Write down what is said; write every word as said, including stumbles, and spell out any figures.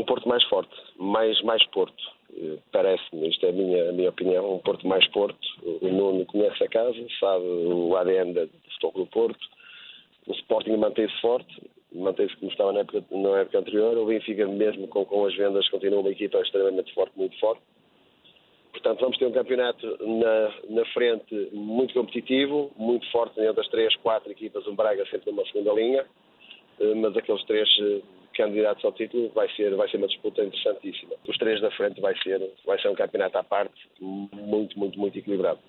um Porto mais forte, mais, mais Porto. Parece-me, isto é a minha, a minha opinião, um Porto mais Porto. O Nuno conhece a casa, sabe o A D N do Futebol do Porto. O Sporting mantém-se forte, mantém-se como estava na época, na época anterior. O Benfica, mesmo com, com as vendas, continua uma equipa extremamente forte, muito forte. Portanto, vamos ter um campeonato na, na frente muito competitivo, muito forte entre as três, quatro equipas, um Braga sempre numa segunda linha, mas aqueles três candidatos ao título vai ser, vai ser uma disputa interessantíssima. Os três da frente vai ser, vai ser um campeonato à parte, muito, muito, muito equilibrado.